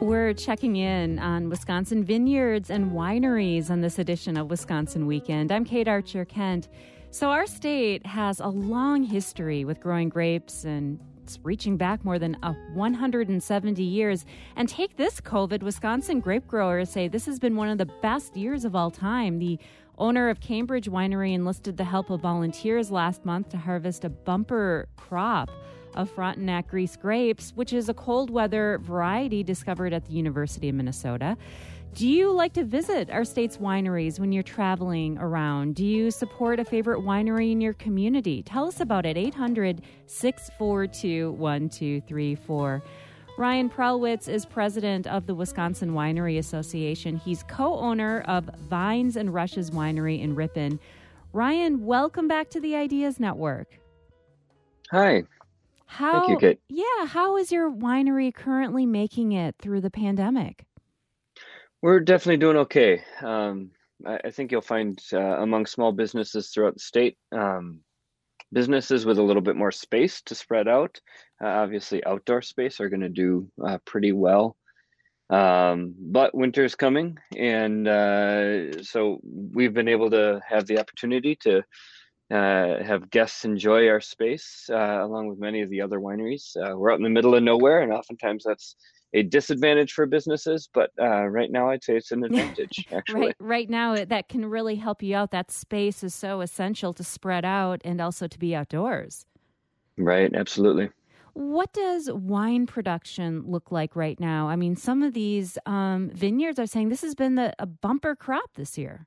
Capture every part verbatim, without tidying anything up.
We're checking in on Wisconsin vineyards and wineries on this edition of Wisconsin Weekend. I'm Kate Archer-Kent. So our state has a long history with growing grapes, and it's reaching back more than uh, one hundred seventy years. And take this COVID, Wisconsin grape growers say this has been one of the best years of all time. The owner of Cambridge Winery enlisted the help of volunteers last month to harvest a bumper crop of Frontenac Grease grapes, which is a cold weather variety discovered at the University of Minnesota. Do you like to visit our state's wineries when you're traveling around? Do you support a favorite winery in your community? Tell us about it, eight hundred, six four two, one two three four. Ryan Prelwitz is president of the Wisconsin Winery Association. He's co-owner of Vines and Rushes Winery in Ripon. Ryan, welcome back to the Ideas Network. Hi. How, Thank you, Kate. Yeah, how is your winery currently making it through the pandemic? We're definitely doing okay. Um, I, I think you'll find uh, among small businesses throughout the state, um, businesses with a little bit more space to spread out, uh, obviously outdoor space, are going to do uh, pretty well. Um, but winter is coming, and uh, so we've been able to have the opportunity to Uh, have guests enjoy our space uh, along with many of the other wineries. Uh, we're out in the middle of nowhere, and oftentimes that's a disadvantage for businesses. But uh, right now, I'd say it's an advantage, actually. right, right now, that can really help you out. That space is so essential to spread out and also to be outdoors. Right, absolutely. What does wine production look like right now? I mean, some of these um, vineyards are saying this has been the, a bumper crop this year.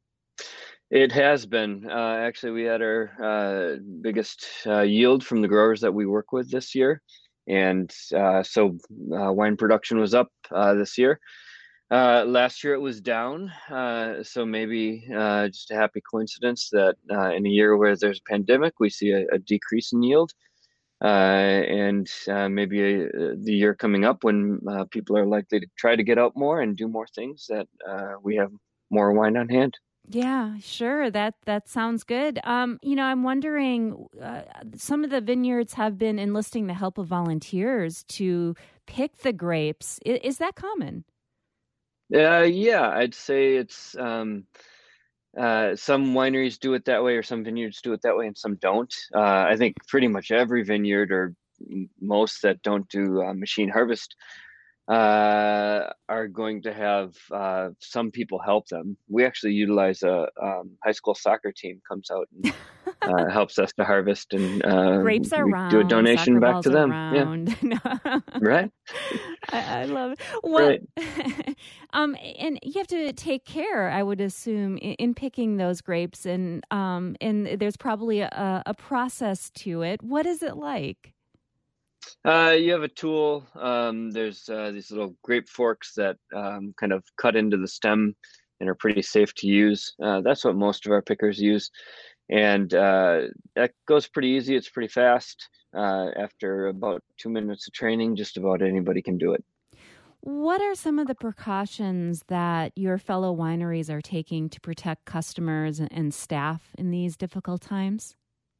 It has been. Uh, actually, we had our uh, biggest uh, yield from the growers that we work with this year. And uh, so uh, wine production was up uh, this year. Uh, last year it was down. Uh, so maybe uh, just a happy coincidence that uh, in a year where there's a pandemic, we see a, a decrease in yield. Uh, and uh, maybe a, the year coming up when uh, people are likely to try to get out more and do more things, that uh, we have more wine on hand. Yeah, sure. That that sounds good. Um, you know, I'm wondering, uh, some of the vineyards have been enlisting the help of volunteers to pick the grapes. Is, is that common? Uh, yeah, I'd say it's um, uh, some wineries do it that way, or some vineyards do it that way, and some don't. Uh, I think pretty much every vineyard, or most that don't do uh, machine harvest, uh, are going to have uh, some people help them. We actually utilize a um, high school soccer team comes out and uh, helps us to harvest, and uh, grapes are we round, do a donation back to them. Round. Yeah. Right. I, I love it. Well, right. um, and you have to take care, I would assume, in, in picking those grapes, and um, and there's probably a, a process to it. What is it like? Uh, you have a tool. Um, there's uh, these little grape forks that um, kind of cut into the stem and are pretty safe to use. Uh, that's what most of our pickers use. And uh, that goes pretty easy. It's pretty fast. Uh, after about two minutes of training, just about anybody can do it. What are some of the precautions that your fellow wineries are taking to protect customers and staff in these difficult times?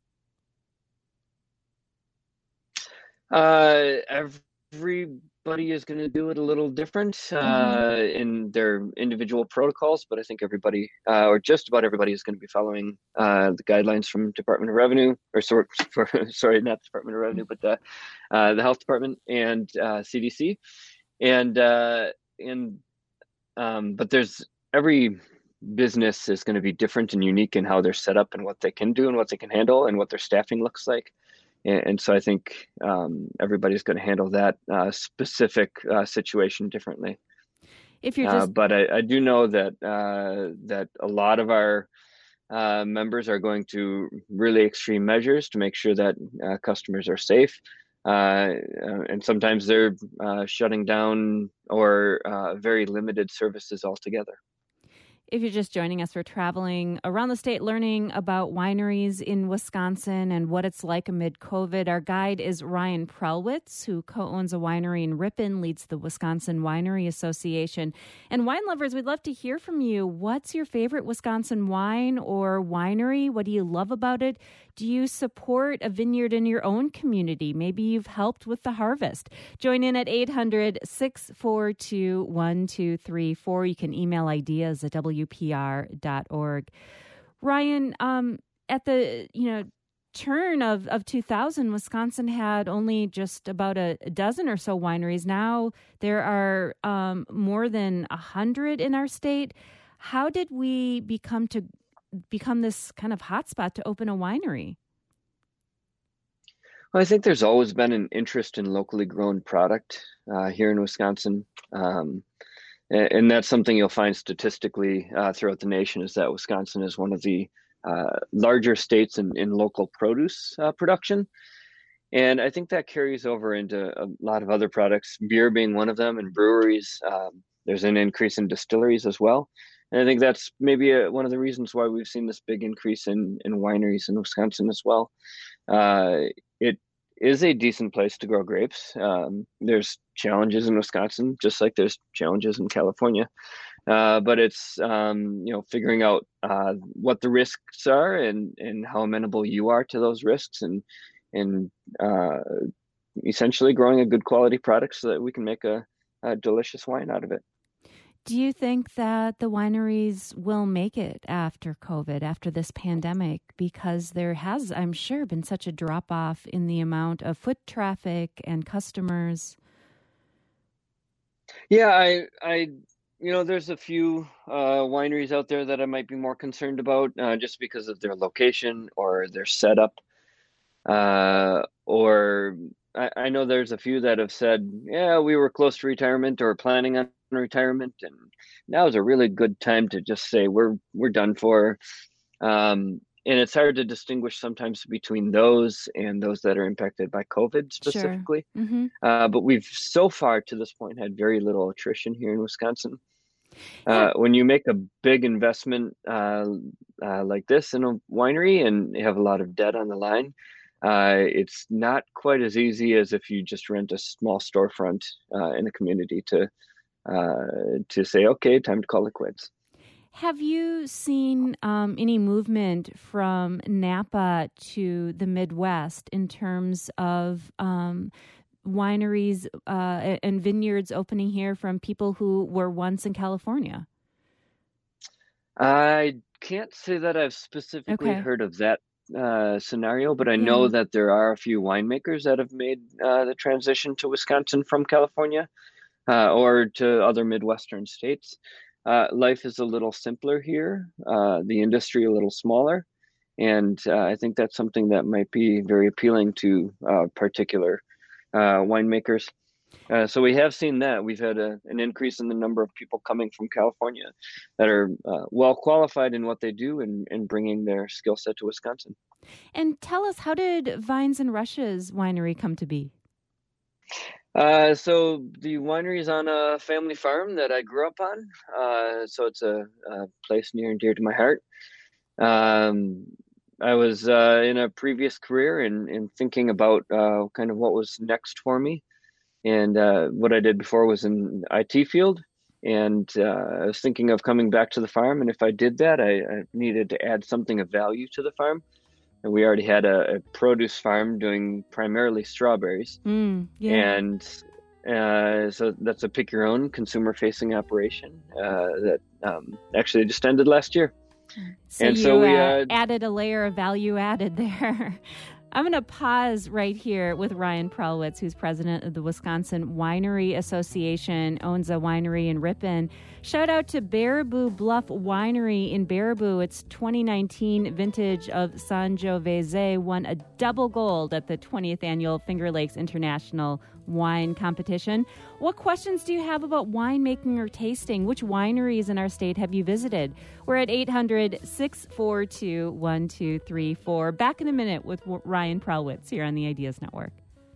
Uh, everybody is going to do it a little different uh, mm-hmm. in their individual protocols, but I think everybody, uh, or just about everybody, is going to be following uh, the guidelines from Department of Revenue, or sorry, for, sorry, not Department of Revenue, but the uh, the Health Department and uh, C D C, and uh, and um, but there's every business is going to be different and unique in how they're set up and what they can do and what they can handle and what their staffing looks like. And so I think um, everybody's going to handle that uh, specific uh, situation differently. If you're just... uh, but I, I do know that uh, that a lot of our uh, members are going to really extreme measures to make sure that uh, customers are safe. Uh, and sometimes they're uh, shutting down or uh, very limited services altogether. If you're just joining us, we're traveling around the state learning about wineries in Wisconsin and what it's like amid COVID. Our guide is Ryan Prelwitz, who co-owns a winery in Ripon, leads the Wisconsin Winery Association. And wine lovers, we'd love to hear from you. What's your favorite Wisconsin wine or winery? What do you love about it? Do you support a vineyard in your own community? Maybe you've helped with the harvest. Join in at eight hundred, six four two, one two three four. You can email ideas at w p r dot org. Ryan, um, at the, you know, turn of, of two thousand, Wisconsin had only just about a, a dozen or so wineries. Now there are um, more than a hundred in our state. How did we become to become this kind of hotspot to open a winery? Well, I think there's always been an interest in locally grown product uh, here in Wisconsin. Um, and, and that's something you'll find statistically uh, throughout the nation, is that Wisconsin is one of the uh, larger states in, in local produce uh, production. And I think that carries over into a lot of other products, beer being one of them, and breweries. Um, there's an increase in distilleries as well. And I think that's maybe a, one of the reasons why we've seen this big increase in, in wineries in Wisconsin as well. Uh, it is a decent place to grow grapes. Um, there's challenges in Wisconsin, just like there's challenges in California. Uh, but it's, um, you know, figuring out uh, what the risks are and, and how amenable you are to those risks, and and uh, essentially growing a good quality product so that we can make a, a delicious wine out of it. Do you think that the wineries will make it after COVID, after this pandemic? Because there has, I'm sure, been such a drop-off in the amount of foot traffic and customers. Yeah, I, I, you know, there's a few uh, wineries out there that I might be more concerned about uh, just because of their location or their setup. Uh, or I, I know there's a few that have said, yeah, we were close to retirement or planning on retirement, and now is a really good time to just say we're we're done for. Um, and it's hard to distinguish sometimes between those and those that are impacted by COVID specifically. Sure. Mm-hmm. Uh, but we've so far to this point had very little attrition here in Wisconsin. Uh, Yeah. when you make a big investment uh, uh, like this in a winery and you have a lot of debt on the line, uh, it's not quite as easy as if you just rent a small storefront uh, in a community to uh, to say, okay, time to call it quits. Have you seen um, any movement from Napa to the Midwest in terms of um, wineries uh, and vineyards opening here from people who were once in California? I can't say that I've specifically Okay. heard of that uh, scenario, but I Yeah. know that there are a few winemakers that have made uh, the transition to Wisconsin from California uh, or to other Midwestern states. Uh, life is a little simpler here, uh, the industry a little smaller, and uh, I think that's something that might be very appealing to uh, particular uh, winemakers. Uh, so we have seen that. We've had a, an increase in the number of people coming from California that are uh, well qualified in what they do and, and bringing their skill set to Wisconsin. And tell us, how did Vines and Rushes Winery come to be? Uh, so the winery is on a family farm that I grew up on. Uh, so it's a, a place near and dear to my heart. Um, I was uh, in a previous career and, and thinking about uh, kind of what was next for me. And uh, what I did before was in the I T field. And uh, I was thinking of coming back to the farm. And if I did that, I, I needed to add something of value to the farm. And we already had a, a produce farm doing primarily strawberries. Mm, yeah. And uh, so that's a pick your own consumer facing operation uh, that um, actually just ended last year. So and you so we uh, uh, added a layer of value added there. I'm going to pause right here with Ryan Prelwitz, who's president of the Wisconsin Winery Association, owns a winery in Ripon. Shout out to Baraboo Bluff Winery in Baraboo. Its twenty nineteen vintage of Sangiovese won a double gold at the twentieth annual Finger Lakes International Wine Competition. What questions do you have about winemaking or tasting? Which wineries in our state have you visited? We're at eight hundred, six four two, one two three four. Back in a minute with Ryan Prelwitz here on the Ideas Network.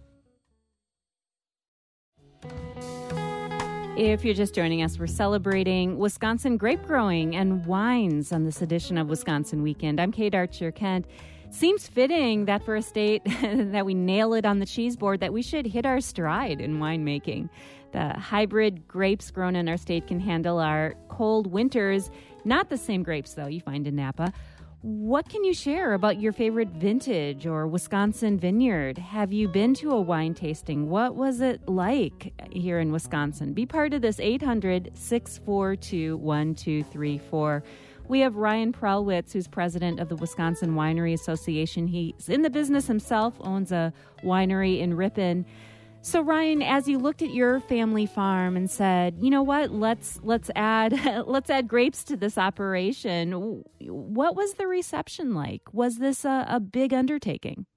If you're just joining us, we're celebrating Wisconsin grape growing and wines on this edition of Wisconsin Weekend. I'm Kate Archer-Kent. Seems fitting that for a state that we nail it on the cheese board, that we should hit our stride in winemaking. The hybrid grapes grown in our state can handle our cold winters. Not the same grapes, though, you find in Napa. what can you share about your favorite vintage or Wisconsin vineyard? Have you been to a wine tasting? What was it like here in Wisconsin? Be part of this eight hundred, six four two, one two three four. We have Ryan Prelwitz, who's president of the Wisconsin Winery Association. He's in the business himself, owns a winery in Ripon. So Ryan, as you looked at your family farm and said, you know what, let's let's add let's add grapes to this operation, what was the reception like? Was this a, a big undertaking?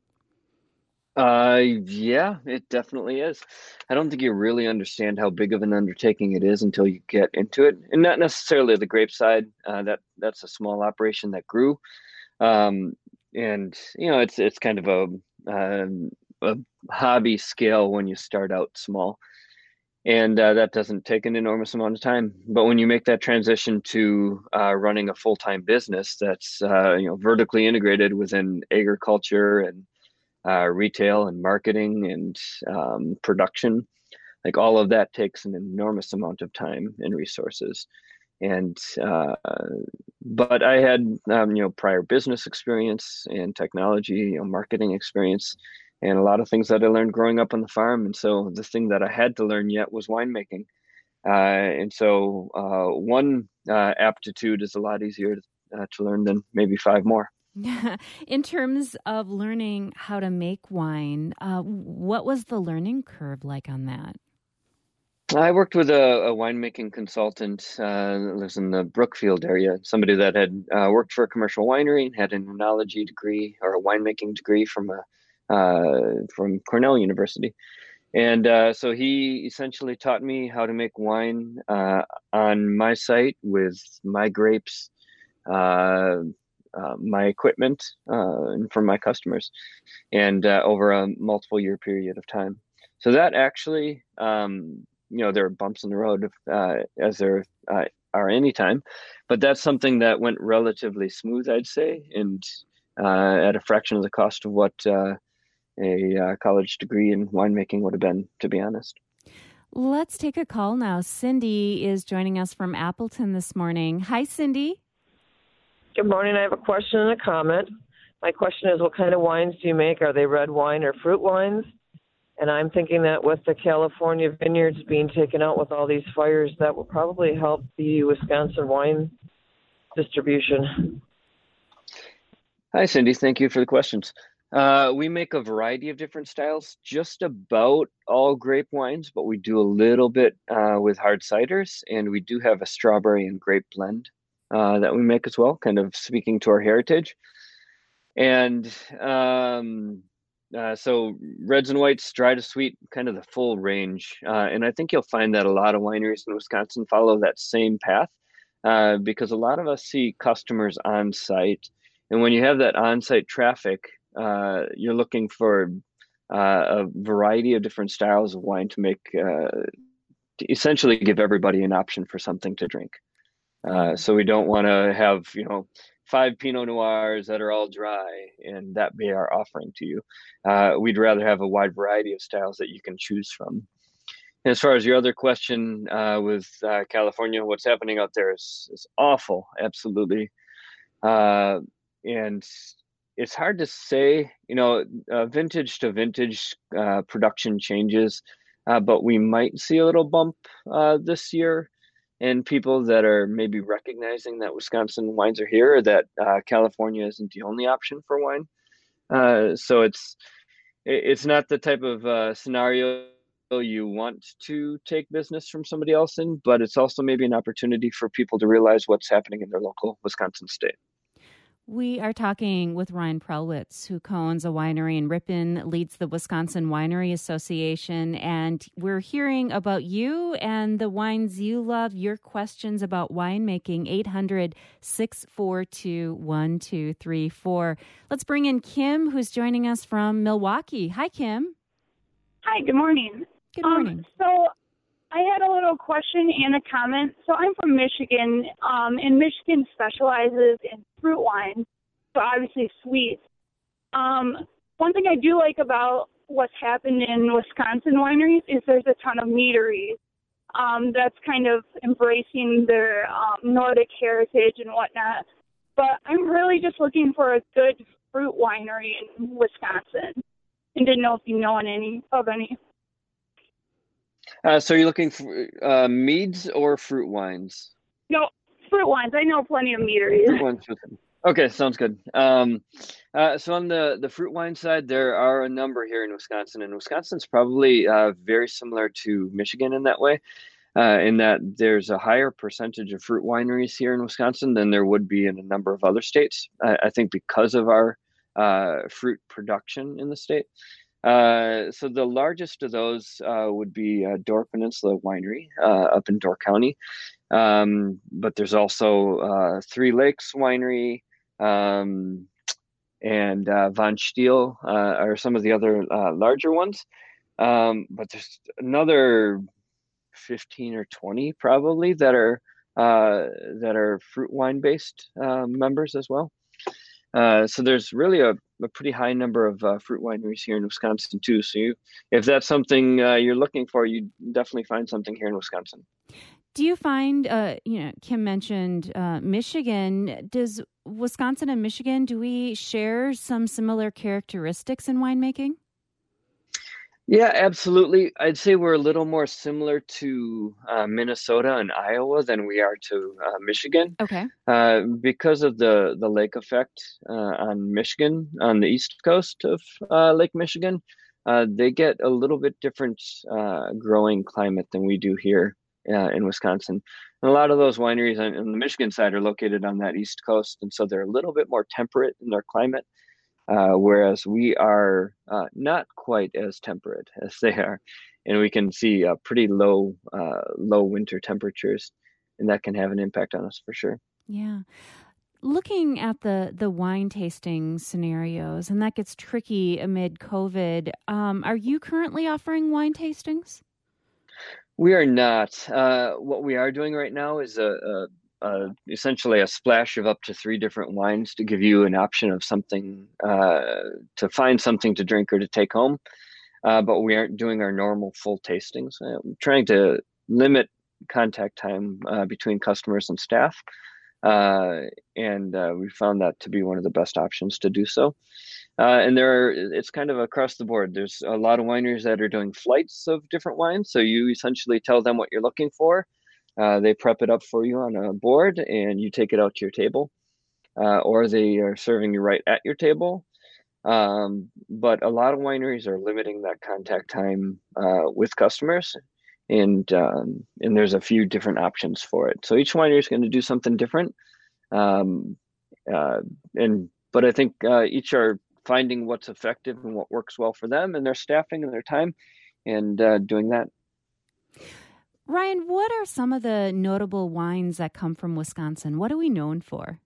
Uh, yeah, it definitely is. I don't think you really understand how big of an undertaking it is until you get into it, and not necessarily the grape side. Uh, that that's a small operation that grew, um, and you know it's it's kind of a uh, a hobby scale when you start out small, and uh, that doesn't take an enormous amount of time. But when you make that transition to uh, running a full-time business that's uh, you know vertically integrated within agriculture and uh, retail and marketing and um, production, like all of that takes an enormous amount of time and resources. And uh, but I had um, you know prior business experience and technology, you know, marketing experience, and a lot of things that I learned growing up on the farm. And so the thing that I had to learn yet was winemaking. Uh, and so uh, one uh, aptitude is a lot easier to, uh, to learn than maybe five more. In terms of learning how to make wine, uh, what was the learning curve like on that? I worked with a, a winemaking consultant uh, that lives in the Brookfield area, somebody that had uh, worked for a commercial winery and had an enology degree or a winemaking degree from a uh, from Cornell University. And uh, so he essentially taught me how to make wine uh, on my site with my grapes, uh, uh, my equipment, uh, and from my customers, and uh, over a multiple year period of time. So that actually, um, you know, there are bumps in the road uh, as there uh, are any time, but that's something that went relatively smooth, I'd say, and uh, at a fraction of the cost of what uh, a uh, college degree in winemaking would have been, to be honest. Let's take a call now. Cindy is joining us from Appleton this morning. Hi, Cindy. Good morning. I have a question and a comment. My question is, what kind of wines do you make? Are they red wine or fruit wines? And I'm thinking that with the California vineyards being taken out with all these fires, that will probably help the Wisconsin wine distribution. Hi, Cindy. Thank you for the questions. Uh, we make a variety of different styles, just about all grape wines, but we do a little bit uh, with hard ciders, and we do have a strawberry and grape blend uh, that we make as well, kind of speaking to our heritage. And um, uh, so reds and whites, dry to sweet, kind of the full range. Uh, and I think you'll find that a lot of wineries in Wisconsin follow that same path uh, because a lot of us see customers on site. And when you have that on-site traffic, uh, you're looking for uh, a variety of different styles of wine to make, uh, to essentially give everybody an option for something to drink. Uh, so we don't want to have, you know, five Pinot Noirs that are all dry and that be our offering to you. Uh, we'd rather have a wide variety of styles that you can choose from. And as far as your other question uh, with uh, California, what's happening out there is, is awful, absolutely. Uh, and it's hard to say, you know, uh, vintage to vintage uh, production changes, uh, but we might see a little bump uh, this year in people that are maybe recognizing that Wisconsin wines are here, or that uh, California isn't the only option for wine. Uh, so it's it's not the type of uh, scenario you want to take business from somebody else in, but it's also maybe an opportunity for people to realize what's happening in their local Wisconsin state. We are talking with Ryan Prelwitz, who co-owns a winery in Ripon, leads the Wisconsin Winery Association, and we're hearing about you and the wines you love, your questions about winemaking, eight hundred, six four two, one two three four. Let's bring in Kim, who's joining us from Milwaukee. Hi, Kim. Hi, good morning. Good morning. Um, so I had a little question and a comment. So I'm from Michigan, um, and Michigan specializes in fruit wine, so obviously sweet. Um, one thing I do like about what's happened in Wisconsin wineries is there's a ton of meaderies um, that's kind of embracing their um, Nordic heritage and whatnot. but I'm really just looking for a good fruit winery in Wisconsin, and didn't know if you know any of any. Uh, so you're looking for uh, meads or fruit wines? No, fruit wines. I know plenty of meaderies. Fruit wines. Okay, sounds good. Um, uh, so on the, the fruit wine side, there are a number here in Wisconsin, and Wisconsin's probably uh, very similar to Michigan in that way, uh, in that there's a higher percentage of fruit wineries here in Wisconsin than there would be in a number of other states. I, I think because of our uh, fruit production in the state. Uh, so the largest of those uh, would be uh, Door Peninsula Winery uh, up in Door County. Um, but there's also uh, Three Lakes Winery um, and uh, Von Stiel uh, are some of the other uh, larger ones. Um, but there's another fifteen or twenty probably that are uh, that are fruit wine based uh, members as well. Uh, so there's really a, a pretty high number of uh, fruit wineries here in Wisconsin too. So you, if that's something uh, you're looking for, you definitely find something here in Wisconsin. Do you find, uh, you know, Kim mentioned uh, Michigan. Does Wisconsin and Michigan, do we share some similar characteristics in winemaking? Yeah, absolutely. I'd say we're a little more similar to uh, Minnesota and Iowa than we are to uh, Michigan. Okay. Uh, because of the, the lake effect uh, on Michigan, on the east coast of uh, Lake Michigan, uh, they get a little bit different uh, growing climate than we do here uh, in Wisconsin. And a lot of those wineries on, on the Michigan side are located on that east coast, and so they're a little bit more temperate in their climate. Uh, whereas we are uh, not quite as temperate as they are, and we can see uh, pretty low, uh, low winter temperatures, and that can have an impact on us for sure. Yeah, looking at the the wine tasting scenarios, and that gets tricky amid COVID. Um, are you currently offering wine tastings? We are not. Uh, what we are doing right now is a, a Uh, essentially a splash of up to three different wines to give you an option of something uh, to find something to drink or to take home. Uh, but we aren't doing our normal full tastings. Uh, I'm trying to limit contact time uh, between customers and staff. Uh, and uh, we found that to be one of the best options to do so. Uh, and there are, it's kind of across the board. There's a lot of wineries that are doing flights of different wines. So you essentially tell them what you're looking for. Uh, they prep it up for you on a board and you take it out to your table, uh, or they are serving you right at your table. Um, but a lot of wineries are limiting that contact time uh, with customers, and um, and there's a few different options for it. So each winery is going to do something different, um, uh, and but I think uh, each are finding what's effective and what works well for them and their staffing and their time, and uh, doing that. Ryan, what are some of the notable wines that come from Wisconsin? What are we known for?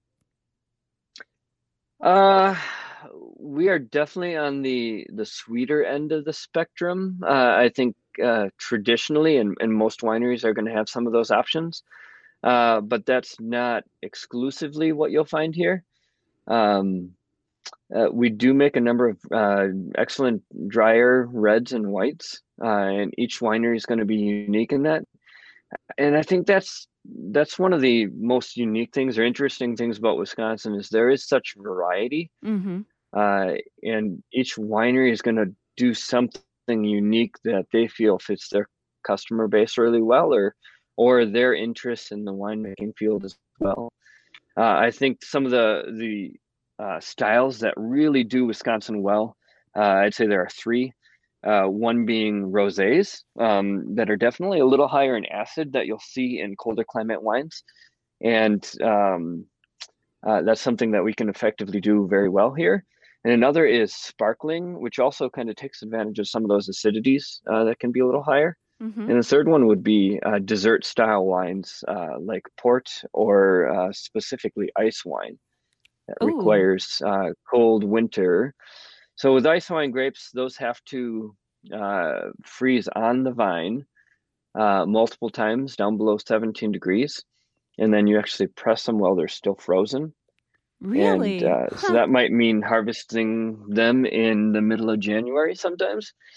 Uh, we are definitely on the, the sweeter end of the spectrum. Uh, I think uh, traditionally, and, and most wineries are going to have some of those options, uh, but that's not exclusively what you'll find here. Um, uh, we do make a number of uh, excellent drier reds and whites, uh, and each winery is going to be unique in that. And I think that's that's one of the most unique things or interesting things about Wisconsin is there is such variety, Mm-hmm. uh, and each winery is going to do something unique that they feel fits their customer base really well, or or their interests in the winemaking field as well. Uh, I think some of the the uh, styles that really do Wisconsin well, uh, I'd say there are three. Uh, one being rosés um, that are definitely a little higher in acid that you'll see in colder climate wines. And um, uh, that's something that we can effectively do very well here. And another is sparkling, which also kind of takes advantage of some of those acidities uh, that can be a little higher. Mm-hmm. And the third one would be uh, dessert style wines uh, like port or uh, specifically ice wine that Ooh. requires uh, cold winter. So with ice wine grapes, those have to uh, freeze on the vine uh, multiple times down below seventeen degrees. And then you actually press them while they're still frozen. Really? And uh, Huh. so that might mean harvesting them in the middle of January sometimes.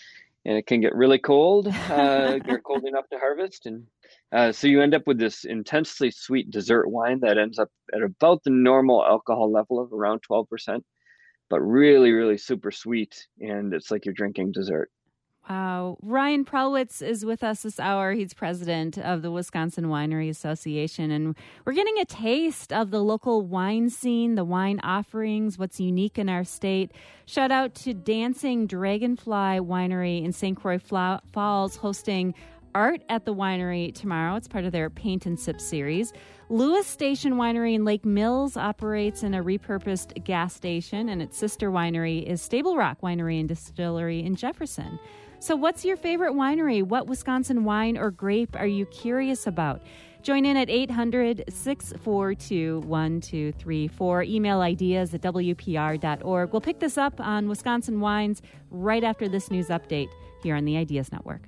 and it can get really cold, uh, get cold enough to harvest. And uh, so you end up with this intensely sweet dessert wine that ends up at about the normal alcohol level of around twelve percent, but really, really super sweet. And it's like you're drinking dessert. Wow. Ryan Prelwitz is with us this hour. He's president of the Wisconsin Winery Association, and we're getting a taste of the local wine scene, the wine offerings, what's unique in our state. Shout out to Dancing Dragonfly Winery in Saint Croix Falls, hosting Art at the Winery tomorrow. It's part of their Paint and Sip series. Lewis Station Winery in Lake Mills operates in a repurposed gas station, and its sister winery is Stable Rock Winery and Distillery in Jefferson. So what's your favorite winery? What Wisconsin wine or grape are you curious about? Join in at eight hundred, six four two, one two three four. Email ideas at w p r dot org. We'll pick this up on Wisconsin Wines right after this news update here on the Ideas Network.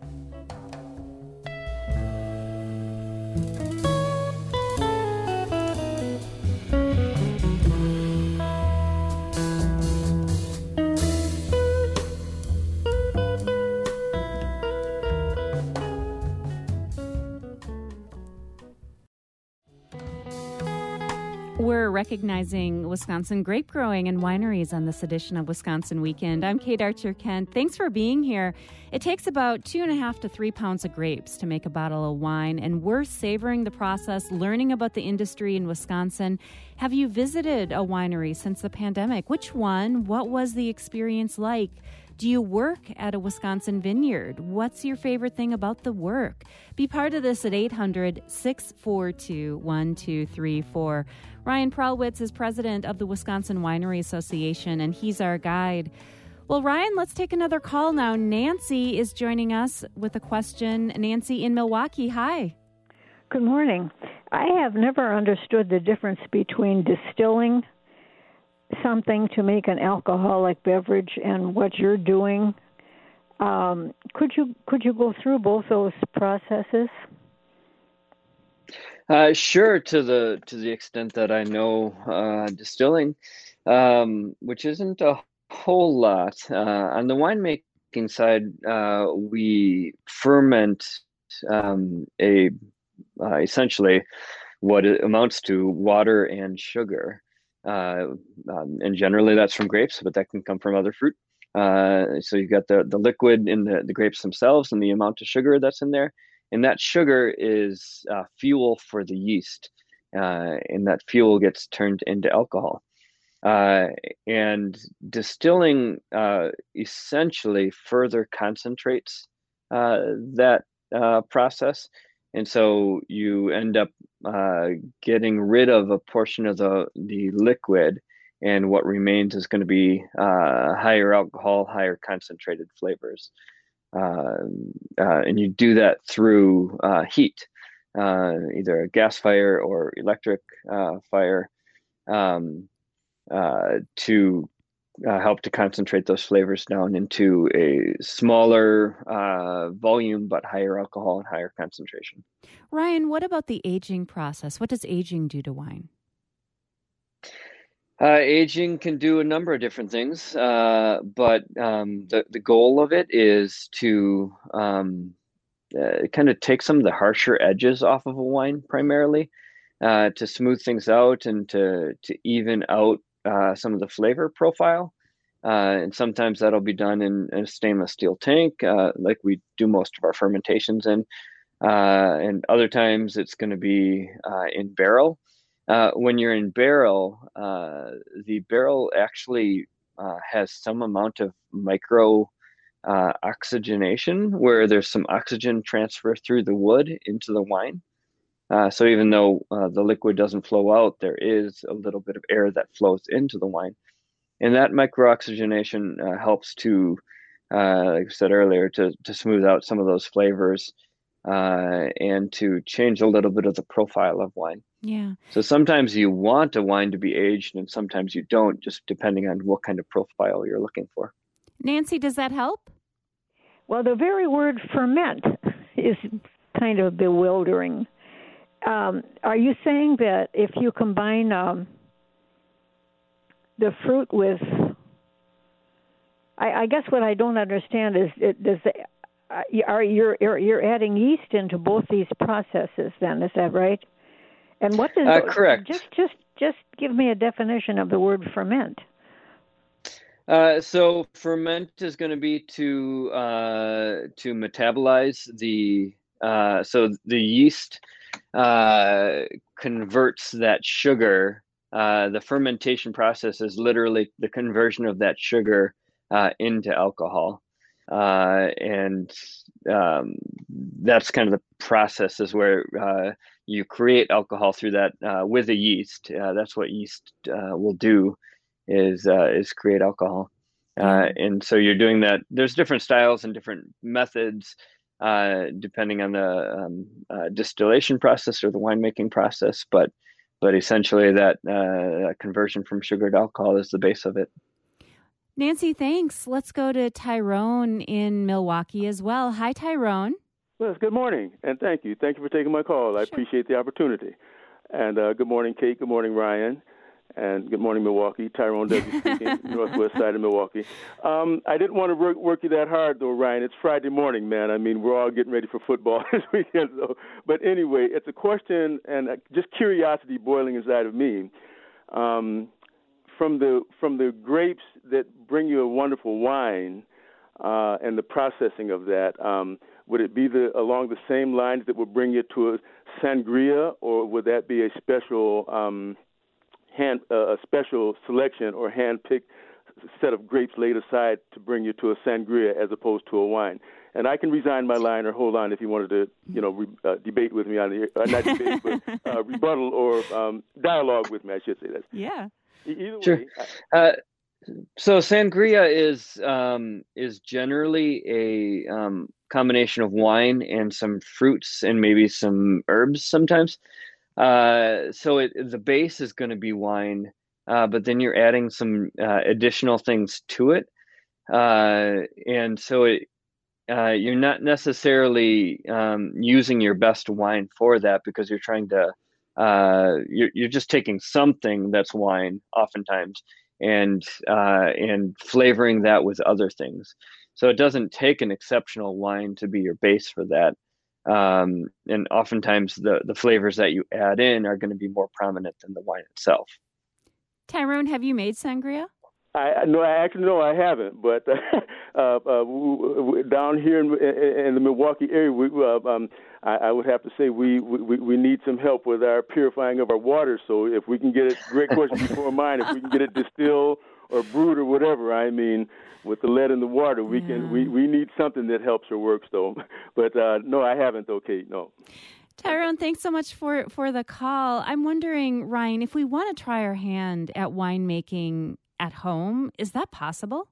We're recognizing Wisconsin grape growing and wineries on this edition of Wisconsin Weekend. I'm Kate Archer-Kent. Thanks for being here. It takes about two and a half to three pounds of grapes to make a bottle of wine, and we're savoring the process, learning about the industry in Wisconsin. Have you visited a winery since the pandemic? Which one? What was the experience like? Do you work at a Wisconsin vineyard? What's your favorite thing about the work? Be part of this at eight hundred, six four two, one two three four. Ryan Prelwitz is president of the Wisconsin Winery Association, and he's our guide. Well, Ryan, let's take another call now. Nancy is joining us with a question. Nancy in Milwaukee, hi. Good morning. I have never understood the difference between distilling something to make an alcoholic beverage and what you're doing. Um, could you could you go through both those processes? Uh, sure, to the to the extent that I know uh, distilling, um, which isn't a whole lot. Uh, on the winemaking side, uh, we ferment um, a uh, essentially what it amounts to water and sugar. Uh, um, and generally that's from grapes, but that can come from other fruit. Uh, so you've got the, the liquid in the, the grapes themselves and the amount of sugar that's in there. And that sugar is uh, fuel for the yeast. Uh, and that fuel gets turned into alcohol. Uh, and distilling uh, essentially further concentrates uh, that uh, process. And so you end up uh, getting rid of a portion of the, the liquid, and what remains is going to be uh, higher alcohol, higher concentrated flavors. Uh, uh, and you do that through uh, heat, uh, either a gas fire or electric uh, fire, um, uh, to Uh, help to concentrate those flavors down into a smaller uh, volume, but higher alcohol and higher concentration. Ryan, what about the aging process? What does aging do to wine? Uh, aging can do a number of different things, uh, but um, the, the goal of it is to um, uh, kind of take some of the harsher edges off of a wine primarily, uh, to smooth things out and to, to even out Uh, some of the flavor profile. Uh, and sometimes that'll be done in, in a stainless steel tank, uh, like we do most of our fermentations in. Uh, and other times it's going to be uh, in barrel. Uh, when you're in barrel, uh, the barrel actually uh, has some amount of micro uh, oxygenation, where there's some oxygen transfer through the wood into the wine. Uh, so even though uh, the liquid doesn't flow out, there is a little bit of air that flows into the wine. And that microoxygenation uh, helps to, uh, like I said earlier, to, to smooth out some of those flavors uh, and to change a little bit of the profile of wine. Yeah. So sometimes you want a wine to be aged and sometimes you don't, just depending on what kind of profile you're looking for. Nancy, does that help? Well, the very word ferment is kind of bewildering. Um, are you saying that if you combine um, the fruit with I, I guess what I don't understand is, it, does the, uh, are you're, you're you're adding yeast into both these processes? Then is that right? And what does uh, correct? Just just just give me a definition of the word ferment. Uh, so ferment is going to be to uh, to metabolize the uh, so the yeast uh, converts that sugar. Uh, the fermentation process is literally the conversion of that sugar uh, into alcohol, uh, and um, that's kind of the process is where uh, you create alcohol through that uh, with a yeast. Uh, that's what yeast uh, will do is uh, is create alcohol, uh, and so you're doing that. There's different styles and different methods uh, depending on the um, uh, distillation process or the winemaking process, but but essentially that uh, conversion from sugar to alcohol is the base of it. Nancy, thanks. Let's go to Tyrone in Milwaukee as well. Hi, Tyrone. Well, good morning, and thank you. Thank you for taking my call. I Sure. appreciate the opportunity. And uh, good morning, Kate. Good morning, Ryan. And good morning, Milwaukee. Tyrone W. speaking, northwest side of Milwaukee. Um, I didn't want to work, work you that hard, though, Ryan. It's Friday morning, man. I mean, we're all getting ready for football this weekend. So. But anyway, it's a question and just curiosity boiling inside of me. Um, from the from the grapes that bring you a wonderful wine uh, and the processing of that, um, would it be the along the same lines that would bring you to a sangria, or would that be a special um, hand uh, a special selection or hand-picked set of grapes laid aside to bring you to a sangria as opposed to a wine? And I can resign my line or hold on if you wanted to, you know, re, uh, debate with me on the uh, not debate, but uh, rebuttal or um, dialogue with me, I should say that. Yeah. Either Sure. way. Uh, so sangria is um, is generally a um, combination of wine and some fruits and maybe some herbs sometimes. Uh, so it, the base is going to be wine, uh, but then you're adding some uh, additional things to it, uh, and so it uh, you're not necessarily um, using your best wine for that because you're trying to uh, you're you're just taking something that's wine oftentimes and uh, and flavoring that with other things. So it doesn't take an exceptional wine to be your base for that. Um, and oftentimes the, the flavors that you add in are going to be more prominent than the wine itself. Tyrone, have you made sangria? I no, I actually no, I haven't. But uh, uh, w- w- down here in, in the Milwaukee area, we, uh, um, I, I would have to say we, we we need some help with our purifying of our water. So if we can get it, great question before mine. If we can get it distilled or brewed or whatever, I mean, with the lead in the water, we yeah. can we, we need something that helps or works though. But uh, no, I haven't. Okay, no. Tyrone, thanks so much for, for the call. I'm wondering, Ryan, if we want to try our hand at winemaking at home, is that possible?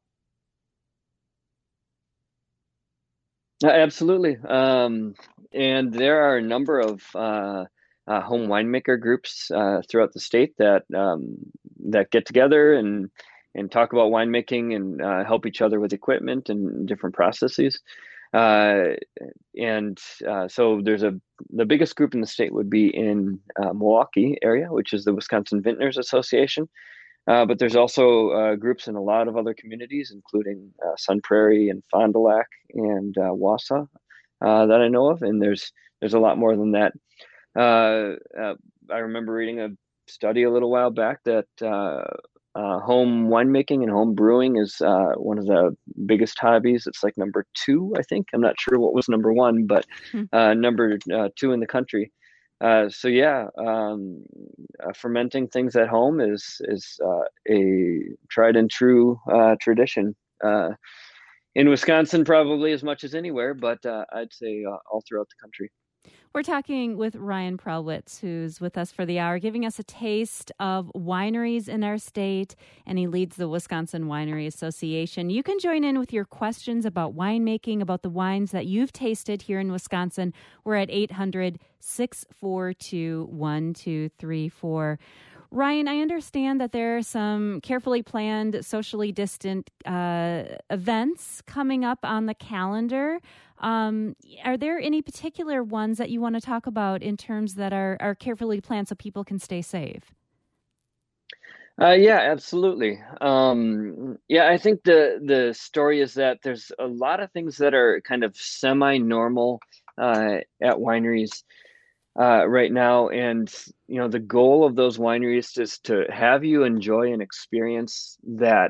Uh, absolutely. Um, and there are a number of uh, uh, home winemaker groups uh, throughout the state that um, that get together and and talk about winemaking and uh, help each other with equipment and different processes. Uh, and uh, so there's a the biggest group in the state would be in uh, Milwaukee area, which is the Wisconsin Vintners Association. Uh, but there's also uh, groups in a lot of other communities, including uh, Sun Prairie and Fond du Lac and uh, Wausau uh, that I know of. And there's there's a lot more than that. Uh, uh, I remember reading a study a little while back that uh, uh, home winemaking and home brewing is uh, one of the biggest hobbies. It's like number two, I think. I'm not sure what was number one, but uh, number uh, two in the country. Uh, so yeah, um, uh, fermenting things at home is is uh, a tried and true uh, tradition uh, in Wisconsin, probably as much as anywhere, but uh, I'd say uh, all throughout the country. We're talking with Ryan Prelwitz, who's with us for the hour, giving us a taste of wineries in our state, and he leads the Wisconsin Winery Association. You can join in with your questions about winemaking, about the wines that you've tasted here in Wisconsin. We're at eight hundred, six four two, one two three four. Ryan, I understand that there are some carefully planned, socially distant uh, events coming up on the calendar. Um, are there any particular ones that you want to talk about in terms that are, are carefully planned so people can stay safe? Uh, yeah, absolutely. Um, yeah, I think the the story is that there's a lot of things that are kind of semi-normal uh, at wineries uh, right now, and you know the goal of those wineries is to have you enjoy an experience that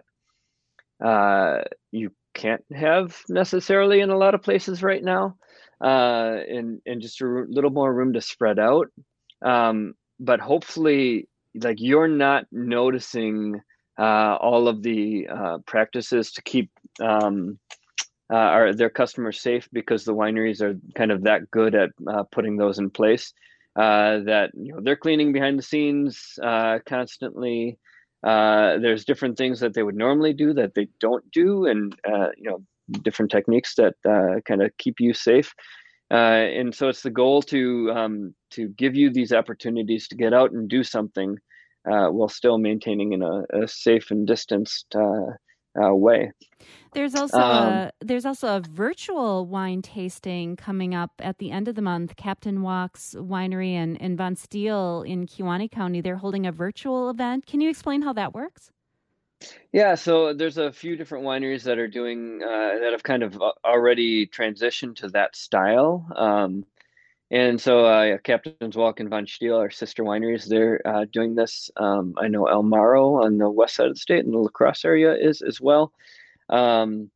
uh, you can't have necessarily in a lot of places right now, uh, and and just a r- little more room to spread out. Um, but hopefully, like you're not noticing uh, all of the uh, practices to keep um, uh, our their customers safe because the wineries are kind of that good at uh, putting those in place. Uh, that you know they're cleaning behind the scenes uh, constantly. Uh, there's different things that they would normally do that they don't do, and uh, you know different techniques that uh, kind of keep you safe. Uh, and so it's the goal to um, to give you these opportunities to get out and do something uh, while still maintaining in a, a safe and distanced uh, uh, way. There's also Um, a there's also a virtual wine tasting coming up at the end of the month. Captain Walk's Winery and, and Von Steele in Kewaunee County, they're holding a virtual event. Can you explain how that works? yeah, so there's a few different wineries that are doing uh, that have kind of a- already transitioned to that style. Um, and so uh, yeah, Captain's Walk and Von Stiel are sister wineries. They're uh, doing this. Um, I know El Maro on the west side of the state in the La Crosse area is as well. Um,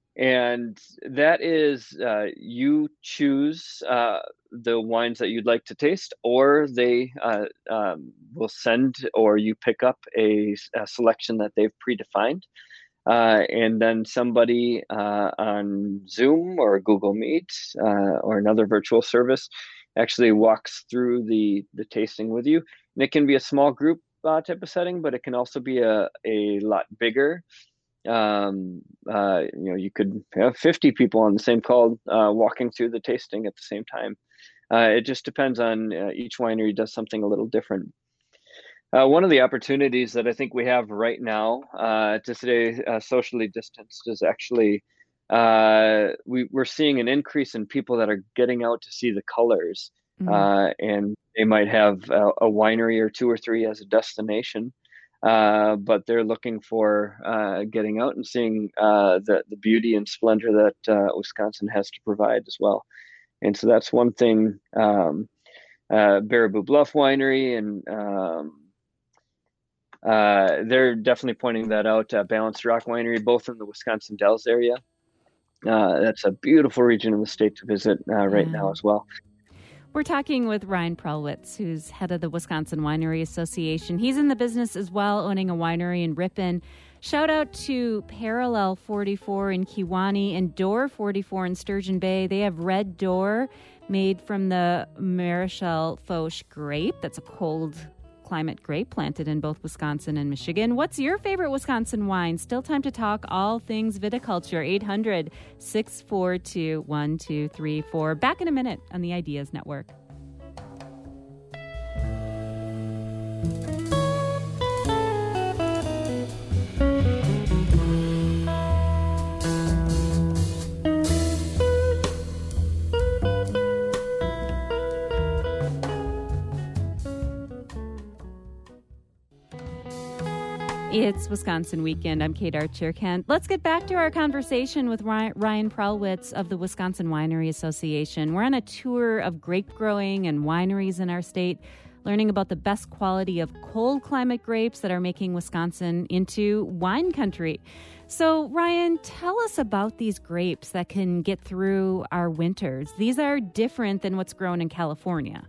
and that is uh, you choose uh, the wines that you'd like to taste, or they uh, um, will send, or you pick up a, a selection that they've predefined. Uh, and then somebody uh, on Zoom or Google Meet uh, or another virtual service actually walks through the the tasting with you. And it can be a small group uh, type of setting, but it can also be a, a lot bigger. Um, uh, you know, you could have fifty people on the same call uh, walking through the tasting at the same time. Uh, it just depends on uh, each winery does something a little different. Uh, one of the opportunities that I think we have right now uh, to stay uh, socially distanced is actually uh, we, we're seeing an increase in people that are getting out to see the colors. Mm. Uh, and they might have a, a winery or two or three as a destination, uh, but they're looking for uh, getting out and seeing uh, the, the beauty and splendor that uh, Wisconsin has to provide as well. And so that's one thing. Um, uh, Baraboo Bluff Winery and um, uh, they're definitely pointing that out. Uh, Balanced Rock Winery, both in the Wisconsin Dells area. Uh, that's a beautiful region in the state to visit uh, right Yeah. now as well. We're talking with Ryan Prelwitz, who's head of the Wisconsin Winery Association. He's in the business as well, owning a winery in Ripon. Shout out to Parallel forty-four in Kewaunee and Door forty-four in Sturgeon Bay. They have Red Door made from the Marichal Foch grape. That's a cold climate grape planted in both Wisconsin and Michigan. What's your favorite Wisconsin wine? Still time to talk all things viticulture. eight hundred, six four two, one two three four. Back in a minute on the Ideas Network. It's Wisconsin Weekend. I'm Kate Archer-Kent. Let's get back to our conversation with Ryan Prelwitz of the Wisconsin Winery Association. We're on a tour of grape growing and wineries in our state, learning about the best quality of cold climate grapes that are making Wisconsin into wine country. So, Ryan, tell us about these grapes that can get through our winters. These are different than what's grown in California.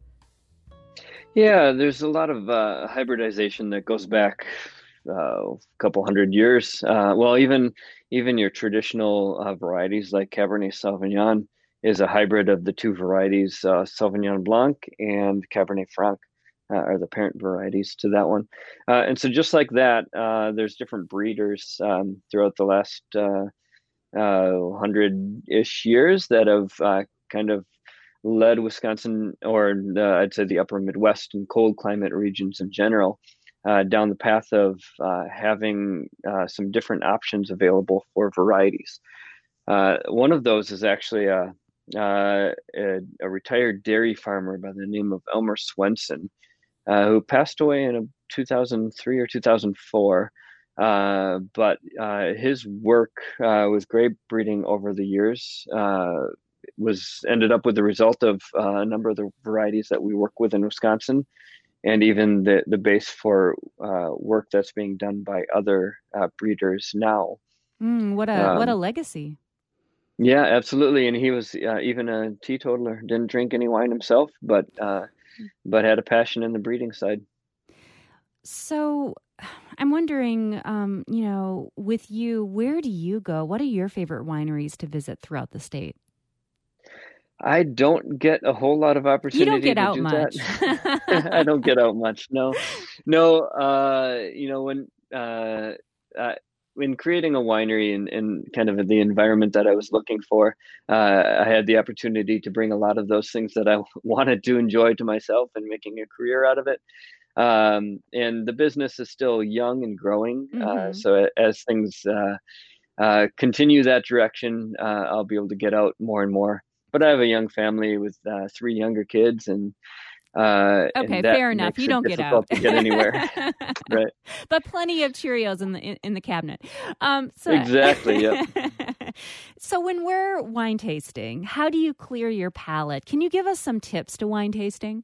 Yeah, there's a lot of uh, hybridization that goes back uh, a couple hundred years. Uh, well, even even your traditional uh, varieties like Cabernet Sauvignon is a hybrid of the two varieties, uh, Sauvignon Blanc and Cabernet Franc uh, are the parent varieties to that one. Uh, and so just like that, uh, there's different breeders um, throughout the last uh, uh, hundred-ish years that have uh, kind of led Wisconsin, or uh, I'd say the upper Midwest and cold climate regions in general, uh, down the path of uh, having uh, some different options available for varieties. Uh, one of those is actually a, uh, a, a retired dairy farmer by the name of Elmer Swenson. uh, who passed away in a two thousand three or two thousand four. Uh, but uh, his work uh, with grape breeding over the years uh, was ended up with the result of uh, a number of the varieties that we work with in Wisconsin, and even the, the base for uh, work that's being done by other uh, breeders now. Mm, what a Um, what a legacy. Yeah, absolutely. And he was uh, even a teetotaler, didn't drink any wine himself, but uh, but had a passion in the breeding side. So I'm wondering, um, you know, with you, where do you go? What are your favorite wineries to visit throughout the state? I don't get a whole lot of opportunity You don't get to out do much. that. I don't get out much. No, no. Uh, you know, when uh, uh, when creating a winery and, and kind of the environment that I was looking for, uh, I had the opportunity to bring a lot of those things that I wanted to enjoy to myself and making a career out of it. Um, and the business is still young and growing. Uh, Mm-hmm. so as things uh, uh, continue that direction, uh, I'll be able to get out more and more. But I have a young family with uh, three younger kids, and uh, Okay, and that fair enough. makes You it don't get difficult out. to get anywhere. Right. But plenty of Cheerios in the in, in the cabinet. Um, so, Exactly. Yep. So when we're wine tasting, how do you clear your palate? Can you give us some tips to wine tasting?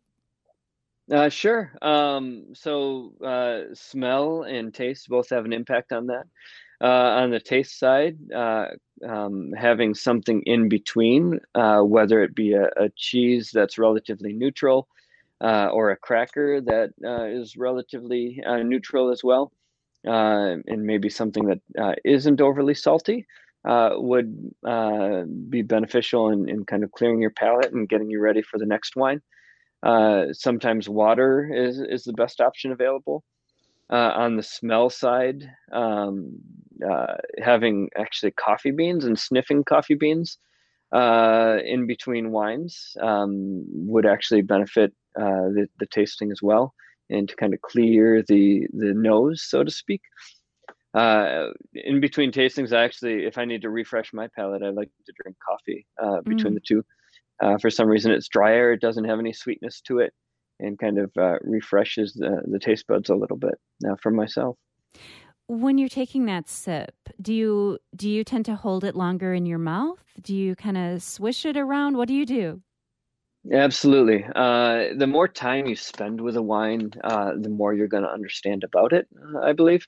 Uh, sure. Um, so uh, smell and taste both have an impact on that. Uh, on the taste side, uh, um, having something in between, uh, whether it be a, a cheese that's relatively neutral, uh, or a cracker that uh, is relatively uh, neutral as well, uh, and maybe something that uh, isn't overly salty, uh, would uh, be beneficial in, in kind of clearing your palate and getting you ready for the next wine. Uh, sometimes water is, is the best option available. Uh, on the smell side, um, uh, having actually coffee beans and sniffing coffee beans uh, in between wines um, would actually benefit uh, the, the tasting as well, and to kind of clear the, the nose, so to speak. Uh, in between tastings, I actually, if I need to refresh my palate, I like to drink coffee uh, between Mm. the two. Uh, for some reason, it's drier, it doesn't have any sweetness to it, and kind of uh, refreshes the, the taste buds a little bit uh, for myself. When you're taking that sip, do you do you tend to hold it longer in your mouth? Do you kind of swish it around? What do you do? Absolutely. Uh, the more time you spend with a wine, uh, the more you're going to understand about it, uh, I believe.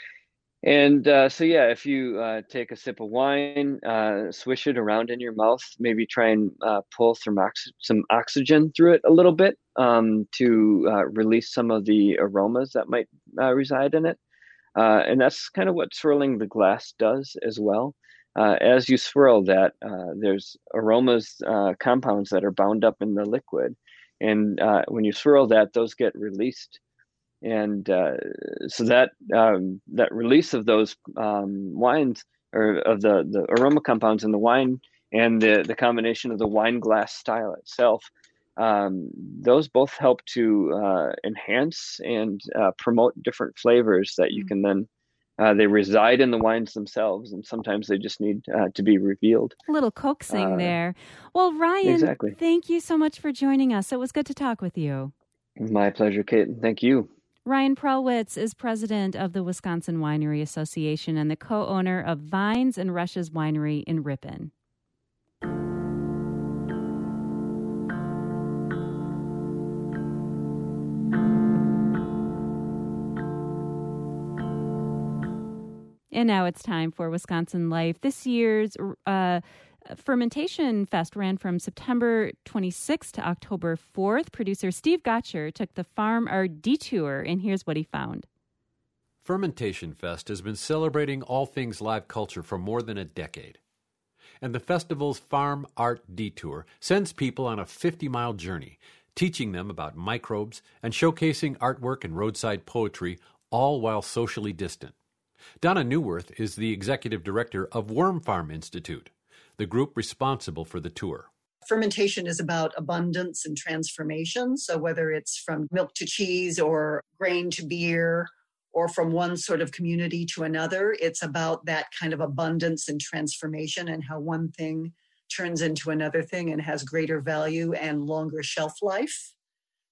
And uh, so, yeah, if you uh, take a sip of wine, uh, swish it around in your mouth, maybe try and uh, pull some, ox- some oxygen through it a little bit um, to uh, release some of the aromas that might uh, reside in it. Uh, and that's kind of what swirling the glass does as well. Uh, as you swirl that, uh, there's aromas, uh, compounds that are bound up in the liquid. And uh, when you swirl that, those get released. And uh, so that um, that release of those um, wines, or of the, the aroma compounds in the wine, and the, the combination of the wine glass style itself, um, those both help to uh, enhance and uh, promote different flavors that you can then, uh, they reside in the wines themselves, and sometimes they just need uh, to be revealed. A little coaxing Uh, there. Well, Ryan, exactly. thank you so much for joining us. It was good to talk with you. My pleasure, Kate. Thank you. Ryan Prelwitz is president of the Wisconsin Winery Association and the co-owner of Vines and Rushes Winery in Ripon. And now it's time for Wisconsin Life. This year's uh, Fermentation Fest ran from September twenty-sixth to October fourth. Producer Steve Gotcher took the Farm Art Detour, and here's what he found. Fermentation Fest has been celebrating all things live culture for more than a decade. And the festival's Farm Art Detour sends people on a fifty-mile journey, teaching them about microbes and showcasing artwork and roadside poetry, all while socially distant. Donna Neuwirth is the executive director of Worm Farm Institute, the group responsible for the tour. Fermentation is about abundance and transformation. So whether it's from milk to cheese or grain to beer or from one sort of community to another, it's about that kind of abundance and transformation and how one thing turns into another thing and has greater value and longer shelf life.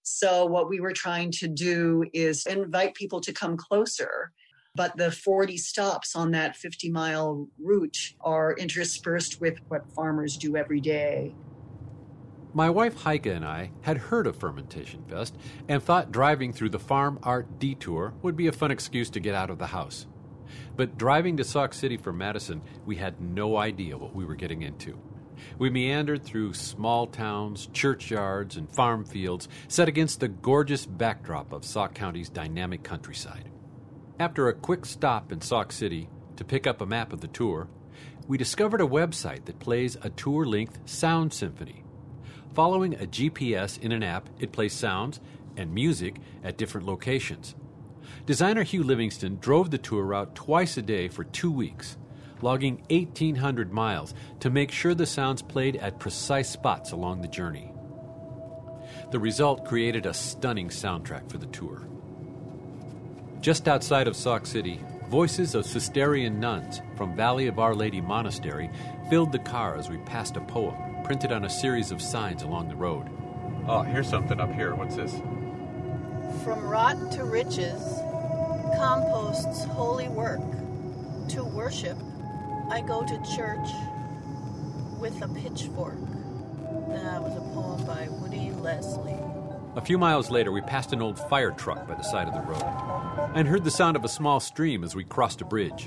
So what we were trying to do is invite people to come closer. But the forty stops on that fifty-mile route are interspersed with what farmers do every day. My wife Heike and I had heard of Fermentation Fest and thought driving through the Farm Art Detour would be a fun excuse to get out of the house. But driving to Sauk City from Madison, we had no idea what we were getting into. We meandered through small towns, churchyards, and farm fields set against the gorgeous backdrop of Sauk County's dynamic countryside. After a quick stop in Sauk City to pick up a map of the tour, we discovered a website that plays a tour-length sound symphony. Following a G P S in an app, it plays sounds and music at different locations. Designer Hugh Livingston drove the tour route twice a day for two weeks, logging eighteen hundred miles to make sure the sounds played at precise spots along the journey. The result created a stunning soundtrack for the tour. Just outside of Sauk City, voices of Cistercian nuns from Valley of Our Lady Monastery filled the car as we passed a poem printed on a series of signs along the road. Oh, here's something up here. What's this? From rot to riches, compost's holy work. To worship, I go to church with a pitchfork. That was a poem by Woody Leslie. A few miles later, we passed an old fire truck by the side of the road and heard the sound of a small stream as we crossed a bridge.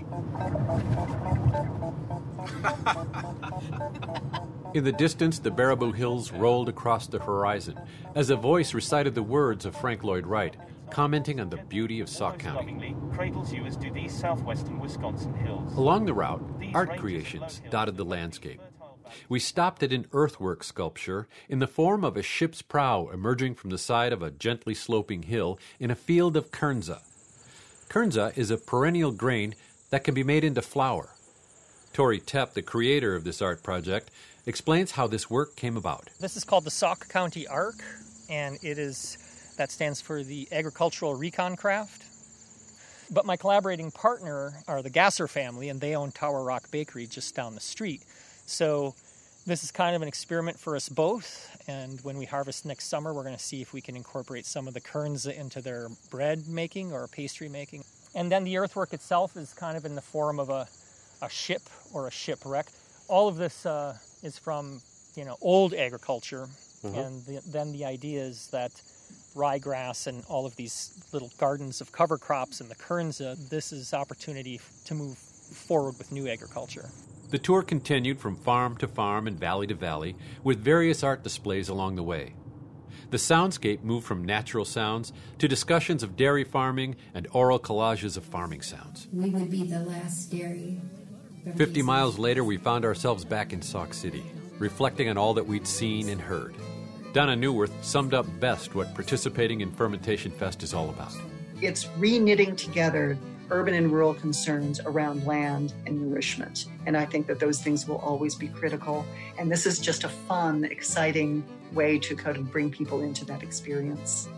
In the distance, the Baraboo Hills rolled across the horizon as a voice recited the words of Frank Lloyd Wright, commenting on the beauty of Sauk County. Cradles you as do these southwestern Wisconsin hills. Along the route, art creations dotted the landscape. We stopped at an earthwork sculpture in the form of a ship's prow emerging from the side of a gently sloping hill in a field of kernza. Kernza is a perennial grain that can be made into flour. Tori Tepp, the creator of this art project, explains how this work came about. This is called the Sauk County Arc, and it is that stands for the Agricultural Recon Craft. But my collaborating partner are the Gasser family, and they own Tower Rock Bakery just down the street. So this is kind of an experiment for us both, and when we harvest next summer, we're going to see if we can incorporate some of the kernza into their bread making or pastry making. And then the earthwork itself is kind of in the form of a, a ship or a shipwreck. All of this uh, is from, you know, old agriculture, mm-hmm. and the, then the idea is that ryegrass and all of these little gardens of cover crops and the kernza, this is opportunity to move forward with new agriculture. The tour continued from farm to farm and valley to valley with various art displays along the way. The soundscape moved from natural sounds to discussions of dairy farming and oral collages of farming sounds. We would be the last dairy. Fifty miles later, we found ourselves back in Sauk City, reflecting on all that we'd seen and heard. Donna Neuwirth summed up best what participating in Fermentation Fest is all about. It's re-knitting together urban and rural concerns around land and nourishment. And I think that those things will always be critical. And this is just a fun, exciting way to kind of bring people into that experience.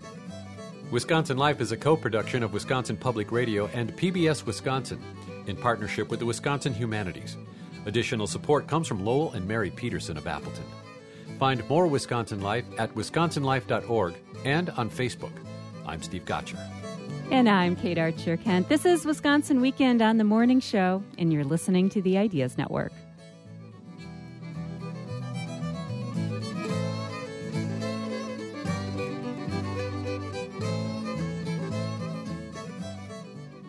Wisconsin Life is a co-production of Wisconsin Public Radio and P B S Wisconsin in partnership with the Wisconsin Humanities. Additional support comes from Lowell and Mary Peterson of Appleton. Find more Wisconsin Life at wisconsin life dot org and on Facebook. I'm Steve Gotcher. And I'm Kate Archer Kent. This is Wisconsin Weekend on the Morning Show, and you're listening to the Ideas Network.